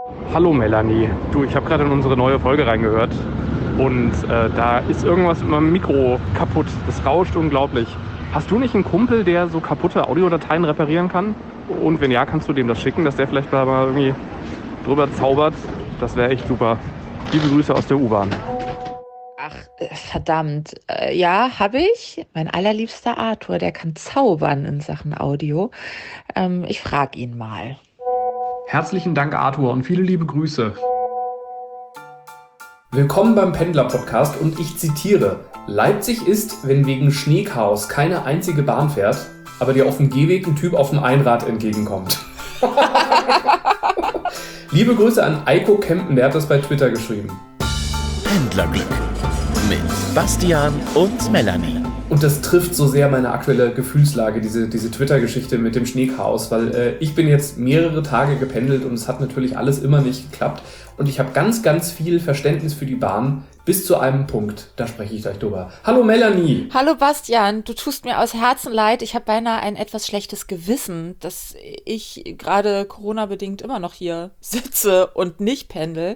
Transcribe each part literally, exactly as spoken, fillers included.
Hallo Melanie, du, ich habe gerade in unsere neue Folge reingehört und äh, da ist irgendwas mit meinem Mikro kaputt. Das rauscht unglaublich. Hast du nicht einen Kumpel, der so kaputte Audiodateien reparieren kann? Und wenn ja, kannst du dem das schicken, dass der vielleicht mal irgendwie drüber zaubert? Das wäre echt super. Liebe Grüße aus der U-Bahn. Ach, äh, verdammt. Äh, ja, habe ich. Mein allerliebster Arthur, der kann zaubern in Sachen Audio. Ähm, ich frage ihn mal. Herzlichen Dank, Arthur, und viele liebe Grüße. Willkommen beim Pendler-Podcast und ich zitiere: Leipzig ist, wenn wegen Schneechaos keine einzige Bahn fährt, aber dir auf dem Gehweg ein Typ auf dem Einrad entgegenkommt. Liebe Grüße an Eiko Kempen, der hat das bei Twitter geschrieben. Pendlerglück mit Bastian und Melanie. Und das trifft so sehr meine aktuelle Gefühlslage, diese, diese Twitter-Geschichte mit dem Schneechaos, weil äh, ich bin jetzt mehrere Tage gependelt und es hat natürlich alles immer nicht geklappt. Und ich habe ganz, ganz viel Verständnis für die Bahn bis zu einem Punkt. Da spreche ich gleich drüber. Hallo Melanie! Hallo Bastian, du tust mir aus Herzen leid. Ich habe beinahe ein etwas schlechtes Gewissen, dass ich gerade Corona-bedingt immer noch hier sitze und nicht pendel.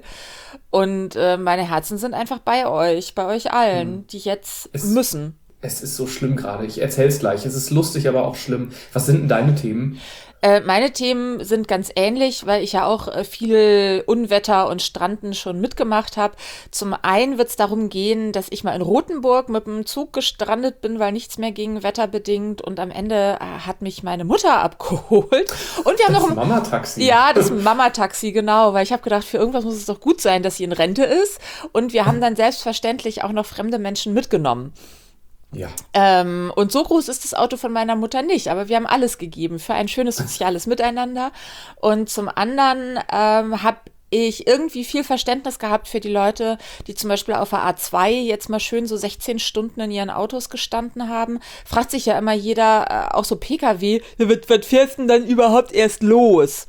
Und äh, meine Herzen sind einfach bei euch, bei euch allen, hm. die jetzt es müssen. Es ist so schlimm gerade. Ich erzähl's gleich. Es ist lustig, aber auch schlimm. Was sind denn deine Themen? Äh, meine Themen sind ganz ähnlich, weil ich ja auch äh, viel Unwetter und Stranden schon mitgemacht habe. Zum einen wird es darum gehen, dass ich mal in Rothenburg mit dem Zug gestrandet bin, weil nichts mehr ging, wetterbedingt. Und am Ende äh, hat mich meine Mutter abgeholt. Und wir haben das noch ein Mama-Taxi. Ja, das Mama-Taxi, genau. Weil ich habe gedacht, für irgendwas muss es doch gut sein, dass sie in Rente ist. Und wir haben dann selbstverständlich auch noch fremde Menschen mitgenommen. Ja. Ähm, und so groß ist das Auto von meiner Mutter nicht, aber wir haben alles gegeben für ein schönes soziales Miteinander. Und zum anderen ähm, habe ich irgendwie viel Verständnis gehabt für die Leute, die zum Beispiel auf der A zwei jetzt mal schön so sechzehn Stunden in ihren Autos gestanden haben. Fragt sich ja immer jeder, äh, auch so Pkw, was fährst du denn dann überhaupt erst los?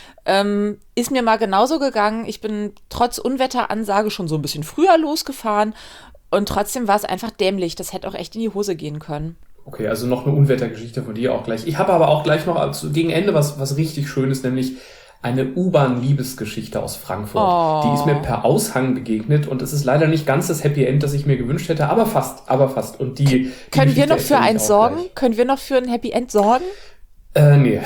Ähm, ist mir mal genauso gegangen. Ich bin trotz Unwetteransage schon so ein bisschen früher losgefahren. Und trotzdem war es einfach dämlich. Das hätte auch echt in die Hose gehen können. Okay, also noch eine Unwettergeschichte von dir auch gleich. Ich habe aber auch gleich noch also gegen Ende was, was richtig Schönes, nämlich eine U-Bahn-Liebesgeschichte aus Frankfurt. Oh. Die ist mir per Aushang begegnet und es ist leider nicht ganz das Happy End, das ich mir gewünscht hätte, aber fast, aber fast. Und die, die Können wir noch für eins eins sorgen? Gleich. Können wir noch für ein Happy End sorgen? Äh, nee.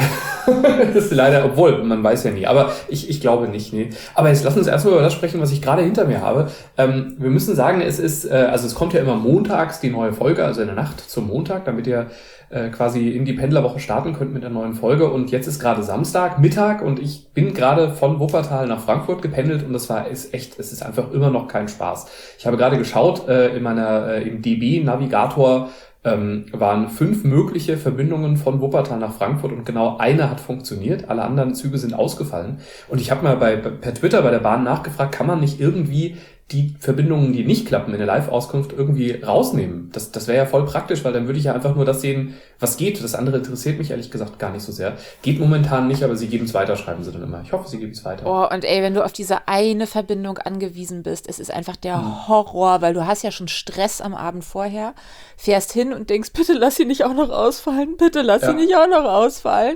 Das ist leider, obwohl, man weiß ja nie. Aber ich, ich glaube nicht, nee. Aber jetzt lass uns erstmal über das sprechen, was ich gerade hinter mir habe. Ähm, wir müssen sagen, es ist, äh, also es kommt ja immer montags die neue Folge, also in der Nacht zum Montag, damit ihr äh, quasi in die Pendlerwoche starten könnt mit der neuen Folge. Und jetzt ist gerade Samstag, Mittag und ich bin gerade von Wuppertal nach Frankfurt gependelt und das war, ist echt, es ist einfach immer noch kein Spaß. Ich habe gerade geschaut, äh, in meiner, äh, im D B-Navigator Ähm, waren fünf mögliche Verbindungen von Wuppertal nach Frankfurt und genau eine hat funktioniert. Alle anderen Züge sind ausgefallen. Und ich habe mal bei, per Twitter bei der Bahn nachgefragt, kann man nicht irgendwie die Verbindungen, die nicht klappen in der Live-Auskunft, irgendwie rausnehmen? Das, das wäre ja voll praktisch, weil dann würde ich ja einfach nur das sehen, was geht. Das andere interessiert mich ehrlich gesagt gar nicht so sehr. Geht momentan nicht, aber sie geben es weiter, schreiben sie dann immer. Ich hoffe, sie geben es weiter. Oh, und ey, wenn du auf diese eine Verbindung angewiesen bist, es ist einfach der Horror, weil du hast ja schon Stress am Abend vorher, fährst hin und denkst, bitte lass sie nicht auch noch ausfallen, bitte lass Ja. sie nicht auch noch ausfallen.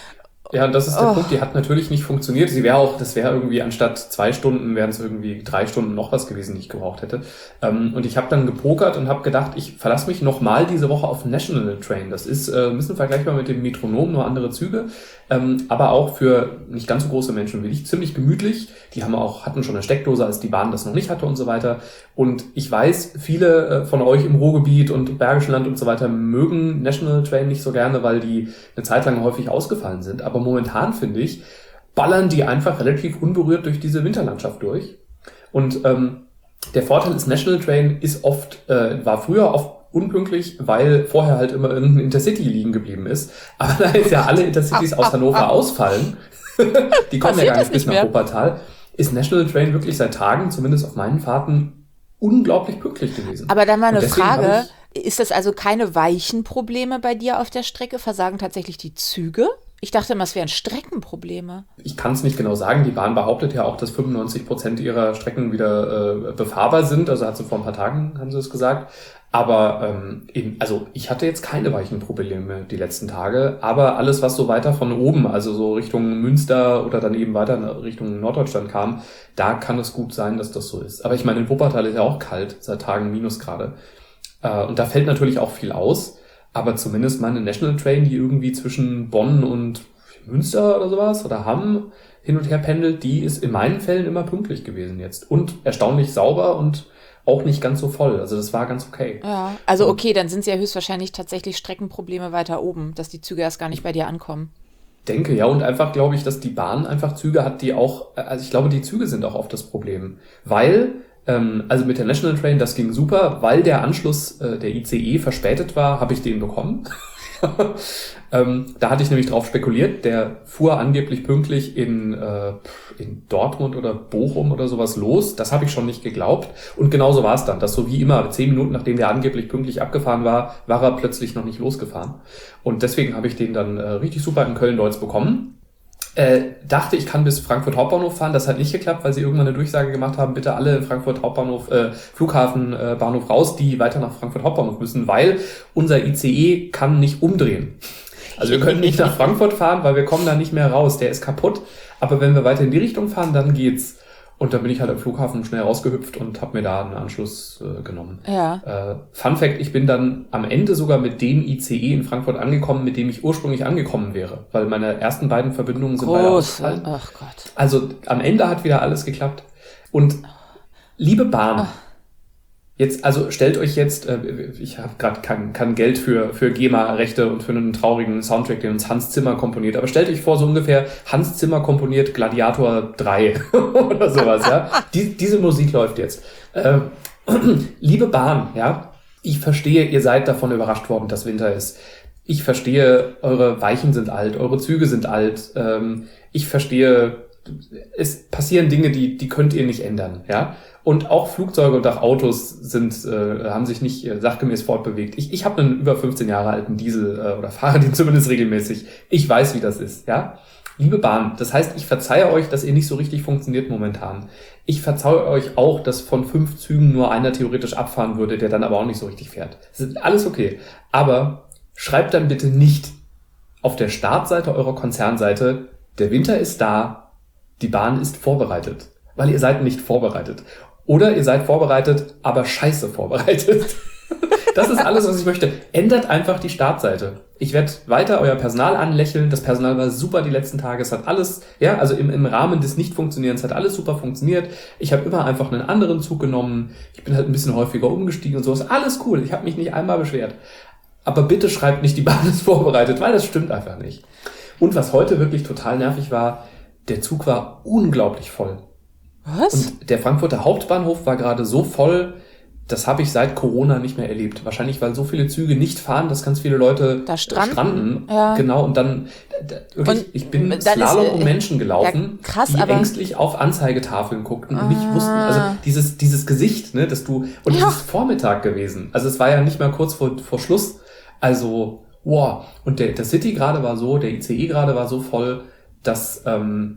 Ja, das ist der Oh. Punkt, die hat natürlich nicht funktioniert. Sie wäre auch, das wäre irgendwie anstatt zwei Stunden, wären es irgendwie drei Stunden noch was gewesen, die ich gebraucht hätte. Ähm, und ich habe dann gepokert und habe gedacht, ich verlasse mich nochmal diese Woche auf National Train. Das ist äh, ein bisschen vergleichbar mit dem Metronom, nur andere Züge. Ähm, aber auch für nicht ganz so große Menschen wie ich ziemlich gemütlich. Die haben auch, hatten schon eine Steckdose, als die Bahn das noch nicht hatte und so weiter. Und ich weiß, viele äh, von euch im Ruhrgebiet und Bergischen Land und so weiter mögen National Train nicht so gerne, weil die eine Zeit lang häufig ausgefallen sind. Aber momentan, finde ich, ballern die einfach relativ unberührt durch diese Winterlandschaft durch. Und ähm, der Vorteil ist, National Train ist oft, äh, war früher oft unpünktlich, weil vorher halt immer irgendein Intercity liegen geblieben ist. Aber da jetzt ja alle Intercities aus Hannover ausfallen, die kommen ja gar nicht bis nach Wuppertal, ist National Train wirklich seit Tagen, zumindest auf meinen Fahrten, unglaublich pünktlich gewesen. Aber dann mal eine Und deswegen habe Frage, ist das also keine weichen Probleme bei dir auf der Strecke? Versagen tatsächlich die Züge? Ich dachte immer, es wären Streckenprobleme. Ich kann es nicht genau sagen. Die Bahn behauptet ja auch, dass fünfundneunzig Prozent ihrer Strecken wieder äh, befahrbar sind. Also hat sie vor ein paar Tagen, haben sie es gesagt. Aber ähm, eben, also ich hatte jetzt keine Weichenprobleme die letzten Tage. Aber alles, was so weiter von oben, also so Richtung Münster oder dann eben weiter Richtung Norddeutschland kam, da kann es gut sein, dass das so ist. Aber ich meine, in Wuppertal ist ja auch kalt, seit Tagen Minusgrade. Äh, und da fällt natürlich auch viel aus. Aber zumindest meine National Train, die irgendwie zwischen Bonn und Münster oder sowas oder Hamm hin und her pendelt, die ist in meinen Fällen immer pünktlich gewesen jetzt. Und erstaunlich sauber und auch nicht ganz so voll. Also das war ganz okay. Ja, also okay, dann sind es ja höchstwahrscheinlich tatsächlich Streckenprobleme weiter oben, dass die Züge erst gar nicht bei dir ankommen. Denke, ja. Und einfach glaube ich, dass die Bahn einfach Züge hat, die auch, also ich glaube, die Züge sind auch oft das Problem. Weil... Also mit der National Train, das ging super, weil der Anschluss äh, der I C E verspätet war, habe ich den bekommen. ähm, da hatte ich nämlich drauf spekuliert, der fuhr angeblich pünktlich in, äh, in Dortmund oder Bochum oder sowas los. Das habe ich schon nicht geglaubt. Und genauso war es dann, dass so wie immer, zehn Minuten nachdem der angeblich pünktlich abgefahren war, war er plötzlich noch nicht losgefahren. Und deswegen habe ich den dann äh, richtig super in Köln-Deutz bekommen. Äh, dachte, ich kann bis Frankfurt Hauptbahnhof fahren. Das hat nicht geklappt, weil sie irgendwann eine Durchsage gemacht haben, bitte alle Frankfurt Hauptbahnhof, äh, Flughafen, äh, Bahnhof raus, die weiter nach Frankfurt Hauptbahnhof müssen, weil unser I C E kann nicht umdrehen. Also wir können nicht nach Frankfurt fahren, weil wir kommen da nicht mehr raus. Der ist kaputt. Aber wenn wir weiter in die Richtung fahren, dann geht's. Und dann bin ich halt am Flughafen schnell rausgehüpft und habe mir da einen Anschluss äh, genommen. Ja. Äh, Fun Fact, ich bin dann am Ende sogar mit dem I C E in Frankfurt angekommen, mit dem ich ursprünglich angekommen wäre. Weil meine ersten beiden Verbindungen sind beide ausgefallen. Ach Gott. Also am Ende hat wieder alles geklappt. Und liebe Bahn, Ach. jetzt, also stellt euch jetzt, äh, ich habe gerade kein, kein Geld für, für GEMA-Rechte und für einen traurigen Soundtrack, den uns Hans Zimmer komponiert, aber stellt euch vor, so ungefähr Hans Zimmer komponiert Gladiator drei oder sowas, ja. Die, diese Musik läuft jetzt. Äh, liebe Bahn, ja, ich verstehe, ihr seid davon überrascht worden, dass Winter ist. Ich verstehe, eure Weichen sind alt, eure Züge sind alt. Ähm, ich verstehe, es passieren Dinge, die, die könnt ihr nicht ändern, ja. Und auch Flugzeuge und auch Autos sind, äh, haben sich nicht äh, sachgemäß fortbewegt. Ich, ich habe einen über fünfzehn Jahre alten Diesel äh, oder fahre den zumindest regelmäßig. Ich weiß, wie das ist, ja. Liebe Bahn, das heißt, ich verzeihe euch, dass ihr nicht so richtig funktioniert momentan. Ich verzeihe euch auch, dass von fünf Zügen nur einer theoretisch abfahren würde, der dann aber auch nicht so richtig fährt. Das ist alles okay. Aber schreibt dann bitte nicht auf der Startseite eurer Konzernseite, der Winter ist da, die Bahn ist vorbereitet. Weil ihr seid nicht vorbereitet. Oder ihr seid vorbereitet, aber scheiße vorbereitet. Das ist alles, was ich möchte. Ändert einfach die Startseite. Ich werde weiter euer Personal anlächeln. Das Personal war super die letzten Tage. Es hat alles, ja, also im, im Rahmen des Nicht-Funktionierens hat alles super funktioniert. Ich habe immer einfach einen anderen Zug genommen. Ich bin halt ein bisschen häufiger umgestiegen und sowas. Alles cool. Ich habe mich nicht einmal beschwert. Aber bitte schreibt nicht, die Bahn ist vorbereitet, weil das stimmt einfach nicht. Und was heute wirklich total nervig war, der Zug war unglaublich voll. Was? Und der Frankfurter Hauptbahnhof war gerade so voll, das habe ich seit Corona nicht mehr erlebt. Wahrscheinlich, weil so viele Züge nicht fahren, dass ganz viele Leute da stranden. stranden. Ja. Genau, und dann, da, wirklich, und ich bin dann Slalom ist, um Menschen gelaufen, ja, krass, die aber ängstlich auf Anzeigetafeln guckten und ah. nicht wussten, also dieses, dieses Gesicht, ne, dass du, und ja. es ist Vormittag gewesen. Also es war ja nicht mal kurz vor, vor Schluss. Also, wow. Und der, der City gerade war so, der I C E gerade war so voll, dass, ähm,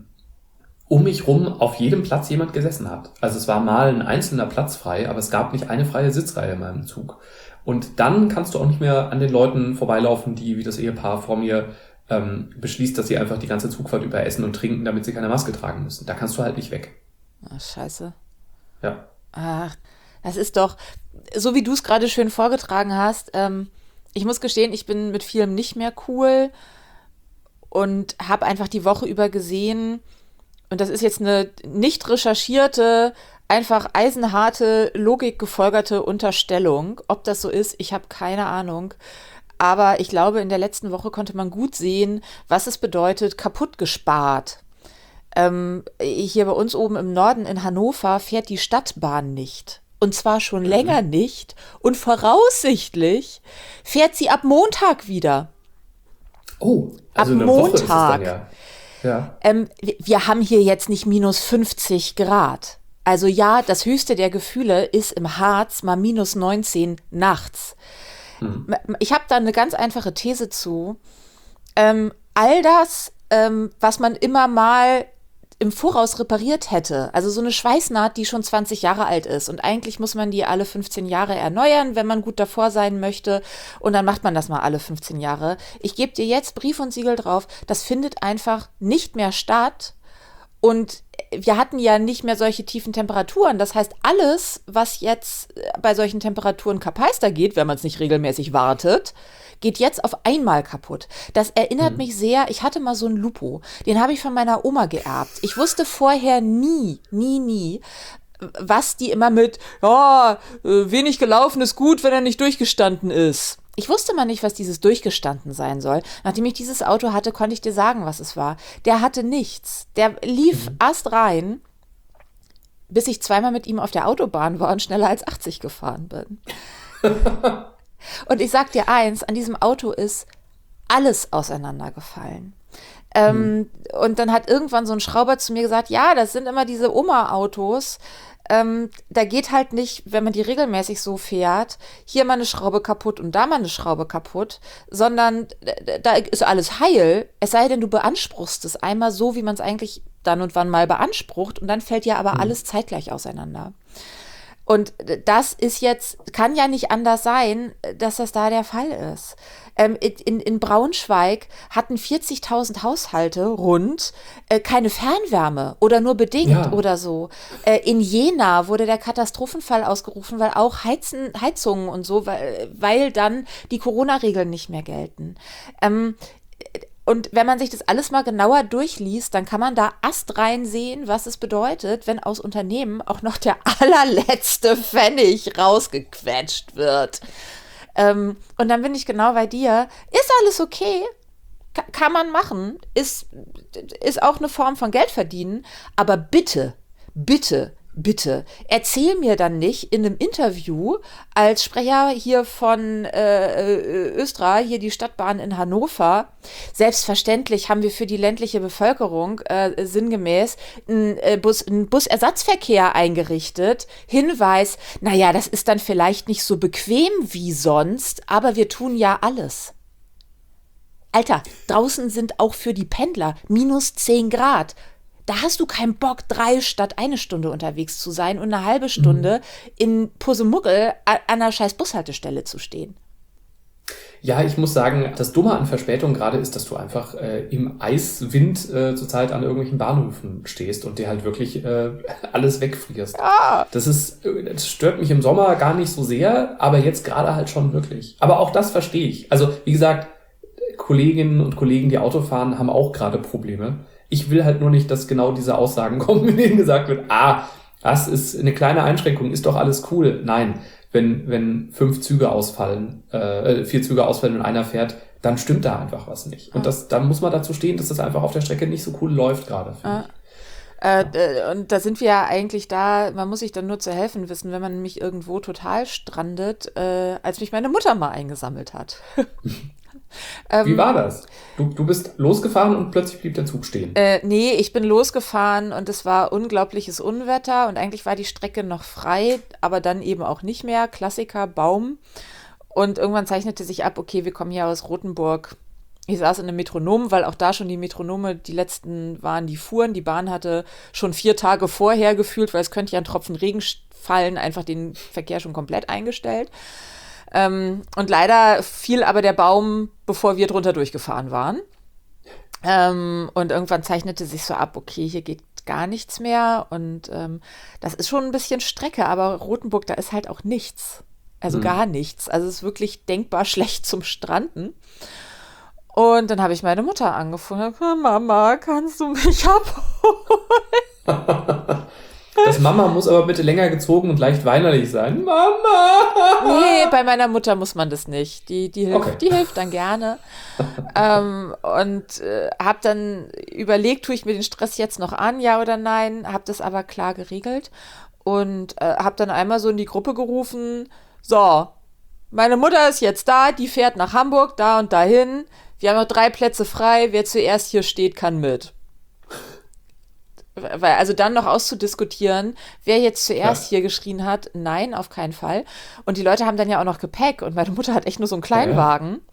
um mich rum auf jedem Platz jemand gesessen hat. Also es war mal ein einzelner Platz frei, aber es gab nicht eine freie Sitzreihe in meinem Zug. Und dann kannst du auch nicht mehr an den Leuten vorbeilaufen, die, wie das Ehepaar vor mir, ähm, beschließt, dass sie einfach die ganze Zugfahrt über essen und trinken, damit sie keine Maske tragen müssen. Da kannst du halt nicht weg. Ach, scheiße. Ja. Ach, das ist doch, so wie du es gerade schön vorgetragen hast, ähm, ich muss gestehen, ich bin mit vielem nicht mehr cool und habe einfach die Woche über gesehen, und das ist jetzt eine nicht recherchierte, einfach eisenharte, logikgefolgerte Unterstellung. Ob das so ist, ich habe keine Ahnung. Aber ich glaube, in der letzten Woche konnte man gut sehen, was es bedeutet, kaputt gespart. Ähm, hier bei uns oben im Norden in Hannover fährt die Stadtbahn nicht. Und zwar schon mhm. länger nicht. Und voraussichtlich fährt sie ab Montag wieder. Oh, also ab eine Montag. Woche ist es dann ja. Ja. Ähm, wir, wir haben hier jetzt nicht minus fünfzig Grad. Also ja, das höchste der Gefühle ist im Harz mal minus neunzehn nachts. Hm. Ich habe da eine ganz einfache These zu. Ähm, all das, ähm, was man immer mal im Voraus repariert hätte. Also so eine Schweißnaht, die schon zwanzig Jahre alt ist. Und eigentlich muss man die alle fünfzehn Jahre erneuern, wenn man gut davor sein möchte. Und dann macht man das mal alle fünfzehn Jahre. Ich gebe dir jetzt Brief und Siegel drauf. Das findet einfach nicht mehr statt. Und wir hatten ja nicht mehr solche tiefen Temperaturen. Das heißt, alles, was jetzt bei solchen Temperaturen kapeister geht, wenn man es nicht regelmäßig wartet, geht jetzt auf einmal kaputt. Das erinnert mhm. mich sehr, ich hatte mal so einen Lupo, den habe ich von meiner Oma geerbt. Ich wusste vorher nie, nie, nie, was die immer mit, ja, wenig gelaufen ist gut, wenn er nicht durchgestanden ist. Ich wusste mal nicht, was dieses durchgestanden sein soll. Nachdem ich dieses Auto hatte, konnte ich dir sagen, was es war. Der hatte nichts. Der lief mhm. astrein, bis ich zweimal mit ihm auf der Autobahn war und schneller als achtzig gefahren bin. Und ich sag dir eins, an diesem Auto ist alles auseinandergefallen. Ähm, mhm. Und dann hat irgendwann so ein Schrauber zu mir gesagt, ja, das sind immer diese Oma-Autos. Ähm, da geht halt nicht, wenn man die regelmäßig so fährt, hier mal eine Schraube kaputt und da mal eine Schraube kaputt, sondern da ist alles heil, es sei denn, du beanspruchst es einmal so, wie man es eigentlich dann und wann mal beansprucht und dann fällt ja aber mhm. alles zeitgleich auseinander. Und das ist jetzt, kann ja nicht anders sein, dass das da der Fall ist. Ähm, in, in Braunschweig hatten vierzigtausend Haushalte rund äh, keine Fernwärme oder nur bedingt ja. oder so. Äh, in Jena wurde der Katastrophenfall ausgerufen, weil auch Heizen, Heizungen und so, weil, weil dann die Corona-Regeln nicht mehr gelten. Ähm, Und wenn man sich das alles mal genauer durchliest, dann kann man da astrein sehen, was es bedeutet, wenn aus Unternehmen auch noch der allerletzte Pfennig rausgequetscht wird. Ähm, und dann bin ich genau bei dir. Ist alles okay? Ka- kann man machen. Ist, ist auch eine Form von Geld verdienen. Aber bitte, bitte, bitte, erzähl mir dann nicht in einem Interview als Sprecher hier von äh, Östra, hier die Stadtbahn in Hannover, selbstverständlich haben wir für die ländliche Bevölkerung äh, sinngemäß einen, äh, Bus, einen Busersatzverkehr eingerichtet. Hinweis, naja, das ist dann vielleicht nicht so bequem wie sonst, aber wir tun ja alles. Alter, draußen sind auch für die Pendler minus zehn Grad. Da hast du keinen Bock, drei statt eine Stunde unterwegs zu sein und eine halbe Stunde mhm. in Pusemuggel an einer scheiß Bushaltestelle zu stehen. Ja, ich muss sagen, das Dumme an Verspätung gerade ist, dass du einfach äh, im Eiswind äh, zurzeit an irgendwelchen Bahnhöfen stehst und dir halt wirklich äh, alles wegfrierst. Ja. Das ist, das stört mich im Sommer gar nicht so sehr, aber jetzt gerade halt schon wirklich. Aber auch das verstehe ich. Also, wie gesagt, Kolleginnen und Kollegen, die Auto fahren, haben auch gerade Probleme. Ich will halt nur nicht, dass genau diese Aussagen kommen, in denen gesagt wird, ah, das ist eine kleine Einschränkung, ist doch alles cool. Nein, wenn wenn fünf Züge ausfallen, äh, vier Züge ausfallen und einer fährt, dann stimmt da einfach was nicht. Und das, dann muss man dazu stehen, dass das einfach auf der Strecke nicht so cool läuft gerade, finde ich. Äh, und da sind wir ja eigentlich da, man muss sich dann nur zu helfen wissen, wenn man mich irgendwo total strandet, äh, als mich meine Mutter mal eingesammelt hat. Wie war das? Du, du bist losgefahren und plötzlich blieb der Zug stehen. Äh, nee, ich bin losgefahren und es war unglaubliches Unwetter und eigentlich war die Strecke noch frei, aber dann eben auch nicht mehr. Klassiker, Baum. Und irgendwann zeichnete sich ab, okay, wir kommen hier aus Rothenburg. Ich saß in einem Metronom, weil auch da schon die Metronome, die letzten waren, die fuhren. Die Bahn hatte schon vier Tage vorher gefühlt, weil es könnte ja ein Tropfen Regen fallen, einfach den Verkehr schon komplett eingestellt. Ähm, und leider fiel aber der Baum, bevor wir drunter durchgefahren waren. Ähm, und irgendwann zeichnete sich so ab, okay, hier geht gar nichts mehr. Und ähm, das ist schon ein bisschen Strecke, aber Rothenburg, da ist halt auch nichts. Also mhm. gar nichts. Also es ist wirklich denkbar schlecht zum Stranden. Und dann habe ich meine Mutter angefangen. Mama, kannst du mich abholen? Das Mama muss aber bitte länger gezogen und leicht weinerlich sein. Mama! Nee, bei meiner Mutter muss man das nicht. Die, die, hilft, okay. die hilft dann gerne. ähm, und äh, habe dann überlegt, tue ich mir den Stress jetzt noch an, ja oder nein. Habe das aber klar geregelt. Und äh, habe dann einmal so in die Gruppe gerufen, so, meine Mutter ist jetzt da, die fährt nach Hamburg, da und dahin. Wir haben noch drei Plätze frei, wer zuerst hier steht, kann mit. Weil, also dann noch auszudiskutieren, wer jetzt zuerst ja. hier geschrien hat, nein, auf keinen Fall. Und die Leute haben dann ja auch noch Gepäck und meine Mutter hat echt nur so einen Kleinwagen.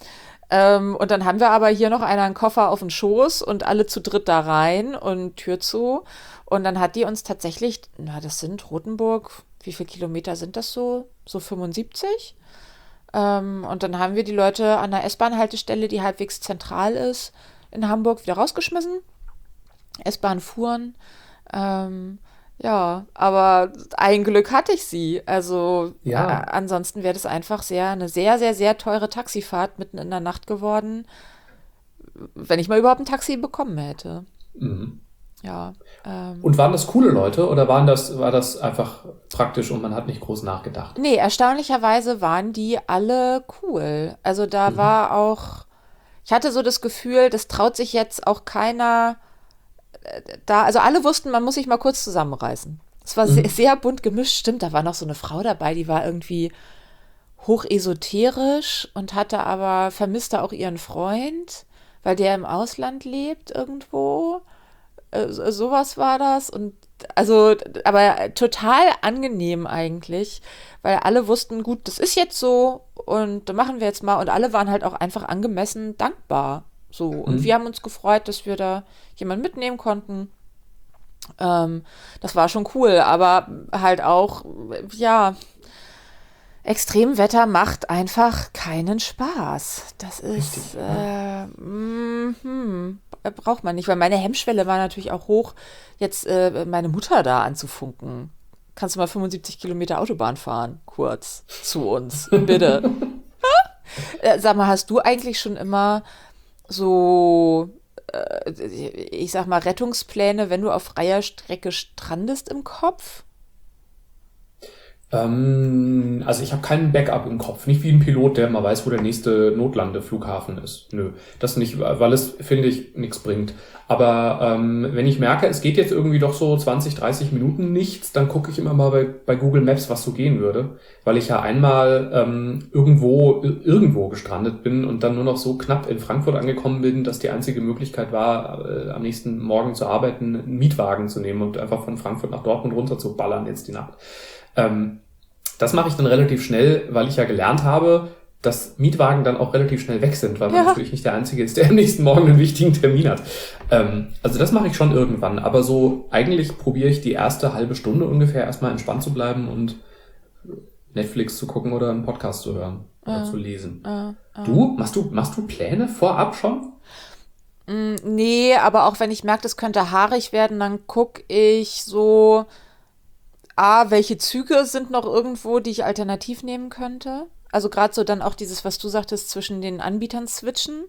Ähm, und dann haben wir aber hier noch einer einen Koffer auf den Schoß und alle zu dritt da rein und Tür zu. Und dann hat die uns tatsächlich, na, das sind Rothenburg, wie viele Kilometer sind das so? So fünfundsiebzig? Ähm, und dann haben wir die Leute an der S-Bahn-Haltestelle, die halbwegs zentral ist, in Hamburg, wieder rausgeschmissen. S-Bahn fuhren. Ähm, ja, aber ein Glück hatte ich sie. Also Ja. äh, ansonsten wäre das einfach sehr, eine sehr, sehr, sehr teure Taxifahrt mitten in der Nacht geworden, wenn ich mal überhaupt ein Taxi bekommen hätte. Mhm. Ja. Ähm, Und waren das coole Leute oder waren das, war das einfach praktisch und man hat nicht groß nachgedacht? nee, erstaunlicherweise waren die alle cool. Also da Mhm. war auch, ich hatte so das Gefühl, das traut sich jetzt auch keiner äh, da, also alle wussten, man muss sich mal kurz zusammenreißen. Es war Mhm. sehr, sehr bunt gemischt, stimmt, da war noch so eine Frau dabei, die war irgendwie hochesoterisch und hatte aber, vermisste auch ihren Freund, weil der im Ausland lebt irgendwo. Äh, so- sowas war das und also, aber total angenehm eigentlich, weil alle wussten, gut, das ist jetzt so und da machen wir jetzt mal und alle waren halt auch einfach angemessen dankbar. So, und Mhm. wir haben uns gefreut, dass wir da jemanden mitnehmen konnten. Ähm, das war schon cool, aber halt auch, ja, Extremwetter macht einfach keinen Spaß. Das ist, Richtig, äh, mm, hm, braucht man nicht, weil meine Hemmschwelle war natürlich auch hoch, jetzt äh, meine Mutter da anzufunken. Kannst du mal fünfundsiebzig Kilometer Autobahn fahren, kurz zu uns, bitte. Äh, sag mal, hast du eigentlich schon immer so, äh, ich sag mal, Rettungspläne, wenn du auf freier Strecke strandest im Kopf? Ähm, also ich habe keinen Backup im Kopf. Nicht wie ein Pilot, der mal weiß, wo der nächste Notlandeflughafen ist. Nö, das nicht, weil es, finde ich, nichts bringt. Aber ähm, wenn ich merke, es geht jetzt irgendwie doch so zwanzig, dreißig Minuten nichts, dann gucke ich immer mal bei, bei Google Maps, was so gehen würde. Weil ich ja einmal ähm, irgendwo irgendwo gestrandet bin und dann nur noch so knapp in Frankfurt angekommen bin, dass die einzige Möglichkeit war, äh, am nächsten Morgen zu arbeiten, einen Mietwagen zu nehmen und einfach von Frankfurt nach Dortmund runter zu ballern jetzt die Nacht. Ähm, das mache ich dann relativ schnell, weil ich ja gelernt habe, dass Mietwagen dann auch relativ schnell weg sind, weil man Ja. natürlich nicht der Einzige ist, der am nächsten Morgen einen wichtigen Termin hat. Ähm, also das mache ich schon irgendwann, aber so eigentlich probiere ich die erste halbe Stunde ungefähr erstmal entspannt zu bleiben und Netflix zu gucken oder einen Podcast zu hören oder Ja. zu lesen. Äh, äh. Du? Machst du, machst du Pläne vorab schon? Mm, nee, aber auch wenn ich merke, das könnte haarig werden, dann gucke ich so, A, welche Züge sind noch irgendwo, die ich alternativ nehmen könnte. Also gerade so dann auch dieses, was du sagtest, zwischen den Anbietern switchen.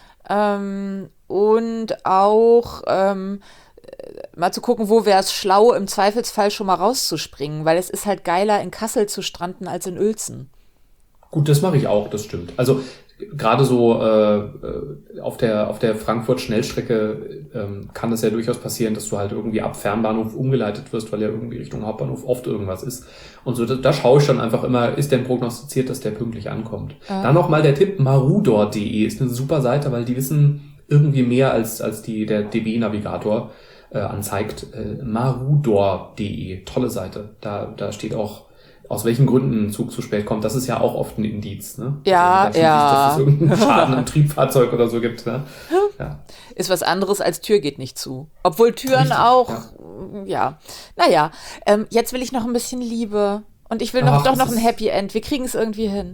Ähm, und auch ähm, äh, mal zu gucken, wo wäre es schlau, im Zweifelsfall schon mal rauszuspringen, weil es ist halt geiler, in Kassel zu stranden als in Uelzen. Gut, das mache ich auch, das stimmt. Also gerade so äh, äh, auf der auf der Frankfurt-Schnellstrecke ähm, kann es ja durchaus passieren, dass du halt irgendwie ab Fernbahnhof umgeleitet wirst, weil ja irgendwie Richtung Hauptbahnhof oft irgendwas ist. Und so, da, da schaue ich dann einfach immer, ist denn prognostiziert, dass der pünktlich ankommt. Ja. Dann nochmal der Tipp, marudor punkt de ist eine super Seite, weil die wissen irgendwie mehr als als die der D B-Navigator äh, anzeigt. Äh, marudor punkt de, tolle Seite. Da da steht auch, aus welchen Gründen ein Zug zu spät kommt. Das ist ja auch oft ein Indiz, ne? Ja, Also, wenn ja. Sieht, dass es irgendeinen Schaden am Triebfahrzeug oder so gibt, ne? Ja. Ist was anderes als Tür geht nicht zu. Obwohl Türen Richtig, auch, ja. ja. Naja, ähm, jetzt will ich noch ein bisschen Liebe. Und ich will noch, Ach, doch das noch ein ist- Happy End. Wir kriegen es irgendwie hin.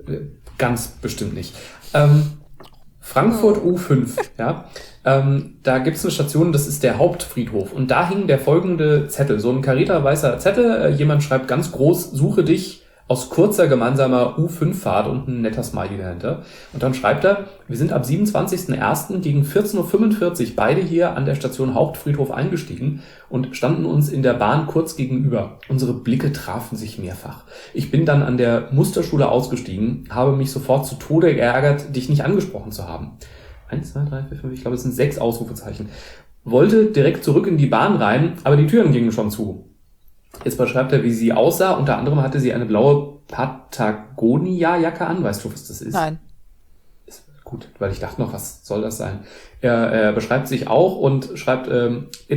Ganz bestimmt nicht. Ähm, Frankfurt U fünf, ja. Ähm, da gibt's eine Station, das ist der Hauptfriedhof. Und da hing der folgende Zettel, so ein karierter weißer Zettel. Äh, jemand schreibt ganz groß, suche dich aus kurzer gemeinsamer U fünf Fahrt und ein netter Smiley dahinter. Und dann schreibt er, wir sind ab siebenundzwanzigsten ersten gegen vierzehn Uhr fünfundvierzig beide hier an der Station Hauptfriedhof eingestiegen und standen uns in der Bahn kurz gegenüber. Unsere Blicke trafen sich mehrfach. Ich bin dann an der Musterschule ausgestiegen, habe mich sofort zu Tode geärgert, dich nicht angesprochen zu haben. Eins, zwei, drei, vier, fünf, ich glaube, es sind sechs Ausrufezeichen. Wollte direkt zurück in die Bahn rein, aber die Türen gingen schon zu. Jetzt beschreibt er, wie sie aussah. Unter anderem hatte sie eine blaue Patagonia-Jacke an. Weißt du, was das ist? Nein. Ist gut, weil ich dachte noch, was soll das sein? Er, er beschreibt sich auch und schreibt, ähm, it's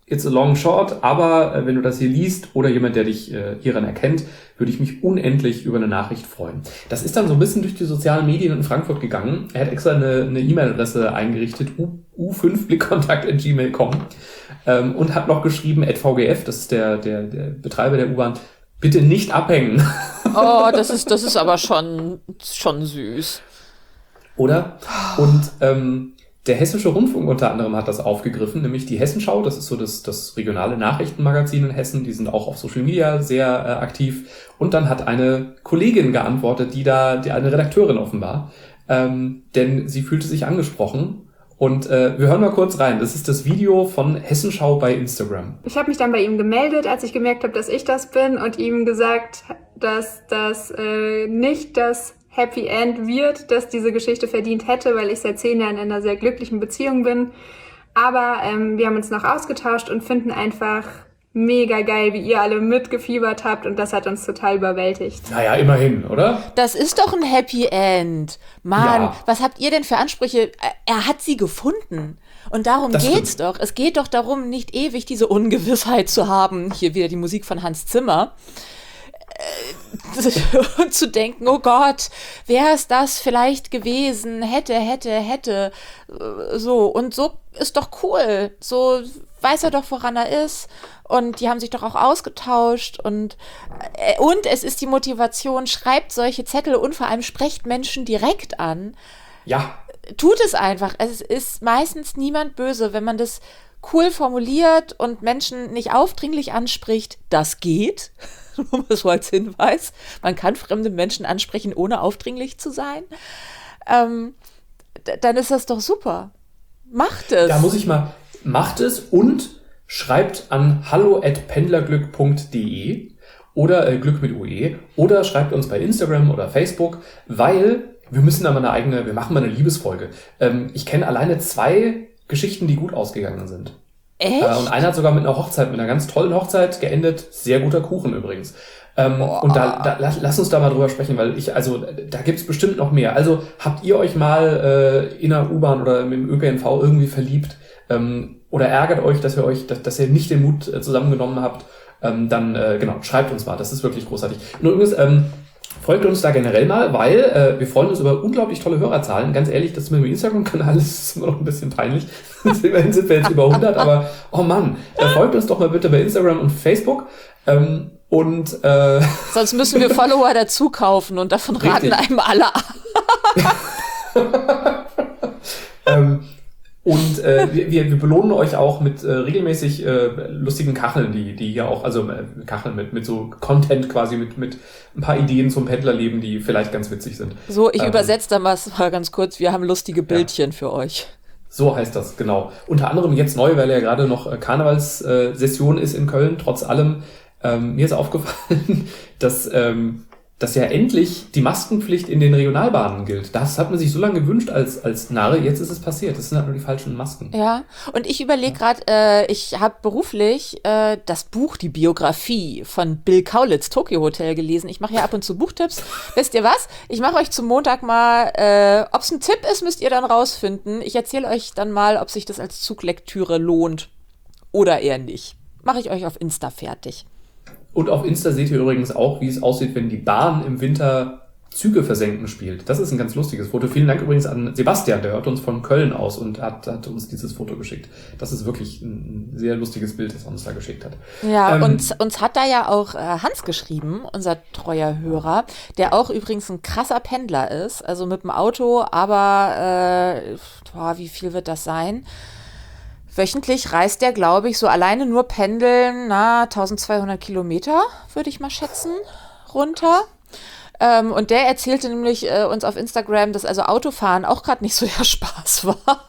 it's a long short, aber äh, wenn du das hier liest oder jemand, der dich äh, hieran erkennt, würde ich mich unendlich über eine Nachricht freuen. Das ist dann so ein bisschen durch die sozialen Medien in Frankfurt gegangen. Er hat extra eine, eine E-Mail-Adresse eingerichtet, u fünf blickkontakt at gmail punkt com ähm, und hat noch geschrieben, at V G F, das ist der, der, der Betreiber der U-Bahn, bitte nicht abhängen. Oh, das ist, das ist aber schon, schon süß. Oder? Und ähm, der Hessische Rundfunk unter anderem hat das aufgegriffen, nämlich die Hessenschau, das ist so das, das regionale Nachrichtenmagazin in Hessen, die sind auch auf Social Media sehr äh, aktiv. Und dann hat eine Kollegin geantwortet, die da, die eine Redakteurin offenbar, ähm, denn sie fühlte sich angesprochen. Und äh, wir hören mal kurz rein. Das ist das Video von Hessenschau bei Instagram. Ich habe mich dann bei ihm gemeldet, als ich gemerkt habe, dass ich das bin und ihm gesagt, dass das äh, nicht das Happy End wird, dass diese Geschichte verdient hätte, weil ich seit zehn Jahren in einer sehr glücklichen Beziehung bin. Aber ähm, wir haben uns noch ausgetauscht und finden einfach mega geil, wie ihr alle mitgefiebert habt und das hat uns total überwältigt. Naja, immerhin, oder? Das ist doch ein Happy End. Mann, Ja. was habt ihr denn für Ansprüche? Er hat sie gefunden. Und darum Das geht's stimmt. doch. Es geht doch darum, nicht ewig diese Ungewissheit zu haben. Hier wieder die Musik von Hans Zimmer. Äh, und zu denken, oh Gott, wäre es das vielleicht gewesen? Hätte, hätte, hätte. Äh, So. Und so ist doch cool. So weiß er doch, woran er ist. Und die haben sich doch auch ausgetauscht. Und, äh, und es ist die Motivation, schreibt solche Zettel und vor allem sprecht Menschen direkt an. Ja. Tut es einfach. Es ist meistens niemand böse, wenn man das cool formuliert und Menschen nicht aufdringlich anspricht. Das geht. Nur mal so als Hinweis. Man kann fremde Menschen ansprechen, ohne aufdringlich zu sein. Ähm, d- dann ist das doch super. Macht es. Da muss ich mal, macht es und schreibt an hallo at pendlerglück punkt de oder äh, Glück mit U E oder schreibt uns bei Instagram oder Facebook, weil wir müssen da mal eine eigene, wir machen mal eine Liebesfolge. Ähm, ich kenne alleine zwei Geschichten, die gut ausgegangen sind. Echt? Äh, und einer hat sogar mit einer Hochzeit, mit einer ganz tollen Hochzeit geendet. Sehr guter Kuchen übrigens. Ähm, und da, da lass, lass uns da mal drüber sprechen, weil ich, also da gibt's bestimmt noch mehr. Also habt ihr euch mal äh, in der U-Bahn oder im Ö P N V irgendwie verliebt ähm, oder ärgert euch, dass ihr euch, dass, dass ihr nicht den Mut äh, zusammengenommen habt, ähm, dann äh, genau, schreibt uns mal. Das ist wirklich großartig. Und übrigens, ähm, folgt uns da generell mal, weil äh, wir freuen uns über unglaublich tolle Hörerzahlen. Ganz ehrlich, das mit dem Instagram-Kanal ist immer noch ein bisschen peinlich. Immerhin sind wir jetzt über hundert, aber oh Mann, äh, folgt uns doch mal bitte bei Instagram und Facebook. Ähm, und äh, Sonst müssen wir Follower dazu kaufen und davon raten Richtig. einem alle ab. ähm, und äh, wir, wir wir belohnen euch auch mit äh, regelmäßig äh, lustigen Kacheln, die die hier auch, also äh, Kacheln mit mit so Content quasi, mit mit ein paar Ideen zum Pendlerleben, die vielleicht ganz witzig sind. So, ich Ähm, übersetze da mal ganz kurz. Wir haben lustige Bildchen für euch. So heißt das, genau. Unter anderem jetzt neu, weil ja gerade noch äh, Karnevalssession ist in Köln. Trotz allem, ähm, mir ist aufgefallen, dass, ähm, dass ja endlich die Maskenpflicht in den Regionalbahnen gilt. Das hat man sich so lange gewünscht als, als Narre. Jetzt ist es passiert. Das sind halt nur die falschen Masken. Ja, und ich überlege gerade, äh, ich habe beruflich äh, das Buch, die Biografie von Bill Kaulitz, Tokyo Hotel, gelesen. Ich mache ja ab und zu Buchtipps. Wisst ihr was? Ich mache euch zum Montag mal, äh, ob es ein Tipp ist, müsst ihr dann rausfinden. Ich erzähle euch dann mal, ob sich das als Zuglektüre lohnt oder eher nicht. Mache ich euch auf Insta fertig. Und auf Insta seht ihr übrigens auch, wie es aussieht, wenn die Bahn im Winter Züge versenken spielt. Das ist ein ganz lustiges Foto. Vielen Dank übrigens an Sebastian, der hört uns von Köln aus und hat, hat uns dieses Foto geschickt. Das ist wirklich ein sehr lustiges Bild, das er uns da geschickt hat. Ja, Ähm, uns, uns hat da ja auch äh, Hans geschrieben, unser treuer Hörer, der auch übrigens ein krasser Pendler ist, also mit dem Auto, aber äh, boah, wie viel wird das sein? Wöchentlich reist der, glaube ich, so alleine nur pendeln, na, eintausendzweihundert Kilometer, würde ich mal schätzen, runter. Ähm, und der erzählte nämlich äh, uns auf Instagram, dass also Autofahren auch gerade nicht so der Spaß war.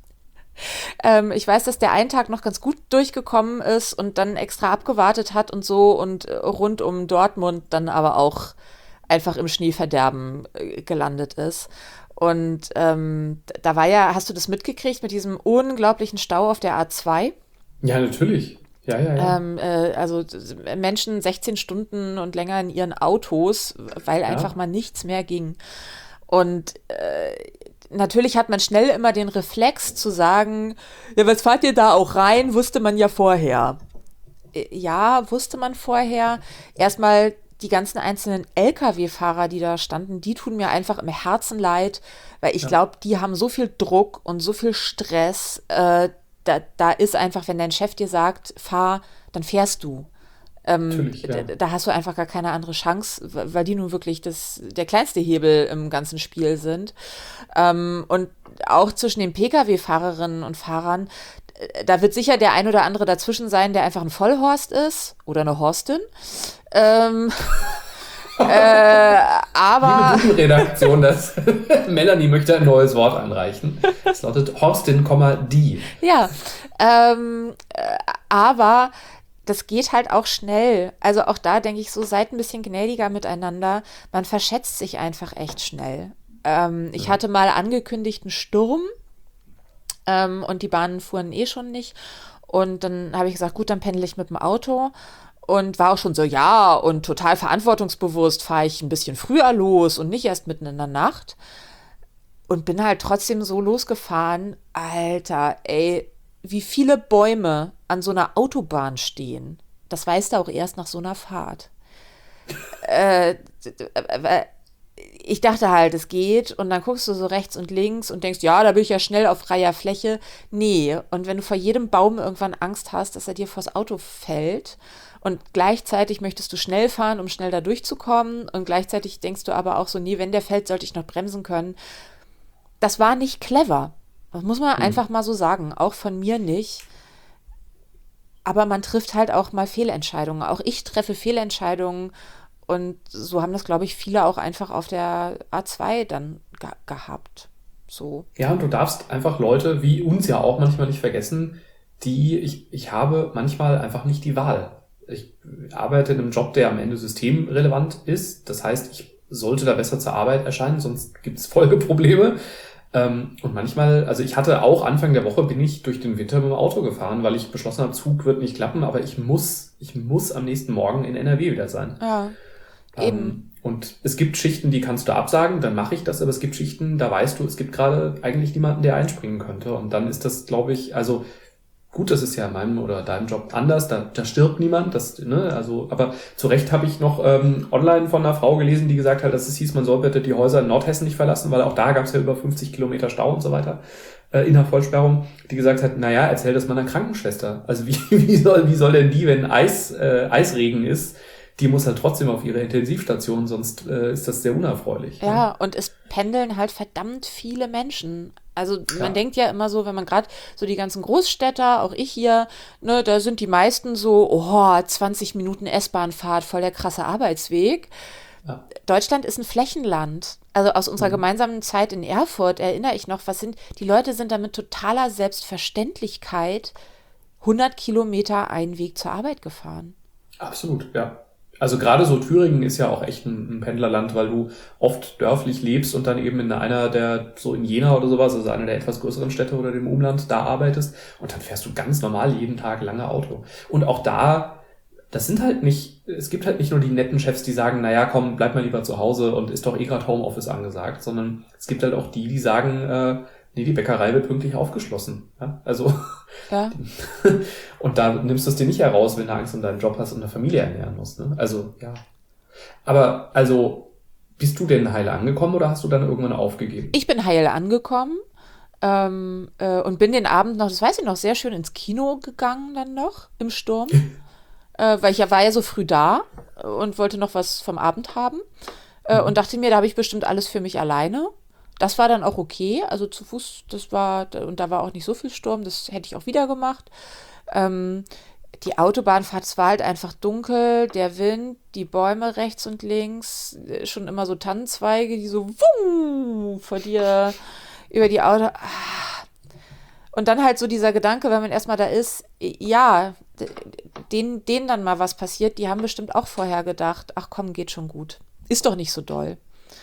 ähm, ich weiß, dass der einen Tag noch ganz gut durchgekommen ist und dann extra abgewartet hat und so und äh, rund um Dortmund dann aber auch einfach im Schneeverderben äh, gelandet ist. Und ähm, da war ja, hast du das mitgekriegt mit diesem unglaublichen Stau auf der A zwei? Ja, natürlich. Ja, ja, ja. Ähm, äh, also Menschen sechzehn Stunden und länger in ihren Autos, weil Ja. einfach mal nichts mehr ging. Und äh, natürlich hat man schnell immer den Reflex zu sagen, ja, was fahrt ihr da auch rein, wusste man ja vorher. Ja, wusste man vorher. Erstmal die ganzen einzelnen L K W-Fahrer, die da standen, die tun mir einfach im Herzen leid, weil ich Ja. glaube, die haben so viel Druck und so viel Stress. Äh, da, da ist einfach, wenn dein Chef dir sagt, fahr, dann fährst du. Ähm, Natürlich, ja. da, da hast du einfach gar keine andere Chance, weil die nun wirklich das, der kleinste Hebel im ganzen Spiel sind. Ähm, und auch zwischen den P K W-Fahrerinnen und Fahrern, äh, da wird sicher der ein oder andere dazwischen sein, der einfach ein Vollhorst ist oder eine Horstin. Ähm, äh, aber Liebe Redaktion, das Melanie möchte ein neues Wort anreichen. Es lautet Horstin, die. ja, ähm, äh, aber das geht halt auch schnell. Also auch da denke ich so, seid ein bisschen gnädiger miteinander. Man verschätzt sich einfach echt schnell. Ähm, ich hatte mal angekündigt einen Sturm ähm, und die Bahnen fuhren eh schon nicht. Und dann habe ich gesagt, gut, dann pendle ich mit dem Auto. Und war auch schon so, ja, und total verantwortungsbewusst fahre ich ein bisschen früher los und nicht erst mitten in der Nacht. Und bin halt trotzdem so losgefahren. Alter, ey, wie viele Bäume an so einer Autobahn stehen. Das weißt du auch erst nach so einer Fahrt. äh, ich dachte halt, es geht. Und dann guckst du so rechts und links und denkst, ja, da bin ich ja schnell auf freier Fläche. Nee. Und wenn du vor jedem Baum irgendwann Angst hast, dass er dir vors Auto fällt und gleichzeitig möchtest du schnell fahren, um schnell da durchzukommen und gleichzeitig denkst du aber auch so, nee, wenn der fällt, sollte ich noch bremsen können. Das war nicht clever. Das muss man Mhm. einfach mal so sagen. Auch von mir nicht. Aber man trifft halt auch mal Fehlentscheidungen. Auch ich treffe Fehlentscheidungen. Und so haben das, glaube ich, viele auch einfach auf der A zwei dann ge- gehabt. So. Ja, und du darfst einfach Leute wie uns ja auch manchmal nicht vergessen, die, ich, ich habe manchmal einfach nicht die Wahl. Ich arbeite in einem Job, der am Ende systemrelevant ist. Das heißt, ich sollte da besser zur Arbeit erscheinen, sonst gibt es Folgeprobleme. Ähm, und manchmal, also ich hatte auch Anfang der Woche, bin ich durch den Winter mit dem Auto gefahren, weil ich beschlossen habe, Zug wird nicht klappen, aber ich muss, ich muss am nächsten Morgen in N R W wieder sein. Ja, Ähm, eben. und es gibt Schichten, die kannst du absagen, dann mache ich das, aber es gibt Schichten, da weißt du, es gibt gerade eigentlich niemanden, der einspringen könnte. Und dann ist das, glaube ich, also gut, das ist ja in meinem oder deinem Job anders, da, da stirbt niemand, das, ne, also, aber zu Recht habe ich noch ähm, online von einer Frau gelesen, die gesagt hat, dass es hieß, man soll bitte die Häuser in Nordhessen nicht verlassen, weil auch da gab es ja über fünfzig Kilometer Stau und so weiter äh, in der Vollsperrung, die gesagt hat, naja, erzähl das mal einer Krankenschwester. Also wie, wie soll, wie soll denn die, wenn Eis, äh, Eisregen ist, die muss halt trotzdem auf ihre Intensivstation, sonst äh, ist das sehr unerfreulich. Ja, und es pendeln halt verdammt viele Menschen. Also man Klar. denkt ja immer so, wenn man gerade so die ganzen Großstädter, auch ich hier, ne, da sind die meisten so, oh, zwanzig Minuten S-Bahn-Fahrt, voll der krasse Arbeitsweg. Ja. Deutschland ist ein Flächenland. Also aus unserer Mhm. gemeinsamen Zeit in Erfurt erinnere ich noch, was sind, die Leute sind da mit totaler Selbstverständlichkeit hundert Kilometer einen Weg zur Arbeit gefahren. Absolut, ja. Also gerade so Thüringen ist ja auch echt ein, ein Pendlerland, weil du oft dörflich lebst und dann eben in einer der, so in Jena oder sowas, also einer der etwas größeren Städte oder dem Umland, da arbeitest und dann fährst du ganz normal jeden Tag lange Auto. Und auch da, das sind halt nicht, es gibt halt nicht nur die netten Chefs, die sagen, naja, komm, bleib mal lieber zu Hause und ist doch eh gerade Homeoffice angesagt, sondern es gibt halt auch die, die sagen, äh, nee, die Bäckerei wird pünktlich aufgeschlossen. Ja? Also, Ja. und da nimmst du es dir nicht heraus, wenn du Angst um deinen Job hast und eine Familie ernähren musst. Ne? Also, ja. Aber, also, bist du denn heil angekommen oder hast du dann irgendwann aufgegeben? Ich bin heil angekommen ähm, äh, und bin den Abend noch, das weiß ich noch, sehr schön ins Kino gegangen dann noch im Sturm, äh, weil ich ja war ja so früh da und wollte noch was vom Abend haben äh, und dachte mir, da habe ich bestimmt alles für mich alleine. Das war dann auch okay, also zu Fuß, das war, und da war auch nicht so viel Sturm, das hätte ich auch wieder gemacht. Ähm, die Autobahnfahrt, es war halt einfach dunkel, der Wind, die Bäume rechts und links, äh, schon immer so Tannenzweige, die so wuh, vor dir über die Auto. Ah. Und dann halt so dieser Gedanke, wenn man erstmal da ist, ja, d- denen, denen dann mal was passiert, die haben bestimmt auch vorher gedacht, ach komm, geht schon gut. Ist doch nicht so doll.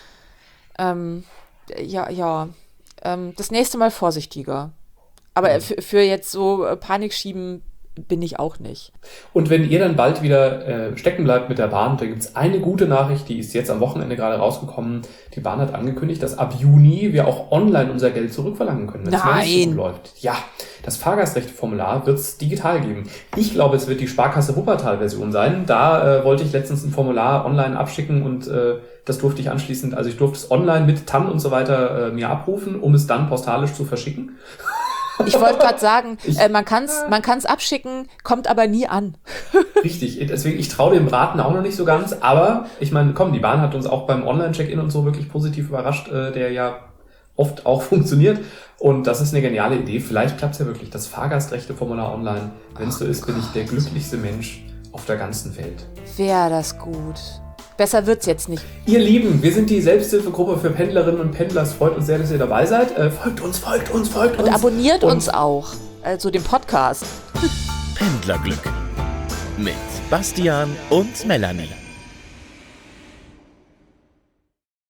Ähm, ja, ja. Ähm, das nächste Mal vorsichtiger. Aber für, für jetzt so äh, Panik schieben bin ich auch nicht. Und wenn ihr dann bald wieder äh, stecken bleibt mit der Bahn, da gibt's eine gute Nachricht, die ist jetzt am Wochenende gerade rausgekommen. Die Bahn hat angekündigt, dass ab Juni wir auch online unser Geld zurückverlangen können, wenn es nicht so gut läuft. Ja, das Fahrgastrechteformular wird's digital geben. Ich glaube, es wird die Sparkasse Wuppertal-Version sein. Da äh, wollte ich letztens ein Formular online abschicken und äh, das durfte ich anschließend, also ich durfte es online mit T A N und so weiter äh, mir abrufen, um es dann postalisch zu verschicken. Ich wollte gerade sagen, ich, äh, man kann es man kann's abschicken, kommt aber nie an. Richtig, deswegen, ich traue dem Braten auch noch nicht so ganz, aber ich meine, komm, die Bahn hat uns auch beim Online-Check-In und so wirklich positiv überrascht, äh, der ja oft auch funktioniert und das ist eine geniale Idee. Vielleicht klappt es ja wirklich, das Fahrgastrechteformular online. Wenn es so ist, bin ich der glücklichste Mensch auf der ganzen Welt. Wäre das gut. Besser wird's jetzt nicht. Ihr Lieben, wir sind die Selbsthilfegruppe für Pendlerinnen und Pendler. Es freut uns sehr, dass ihr dabei seid. Äh, folgt uns, folgt uns, folgt uns. Und abonniert und uns auch. Also den Podcast. Pendlerglück mit Bastian und Melanie.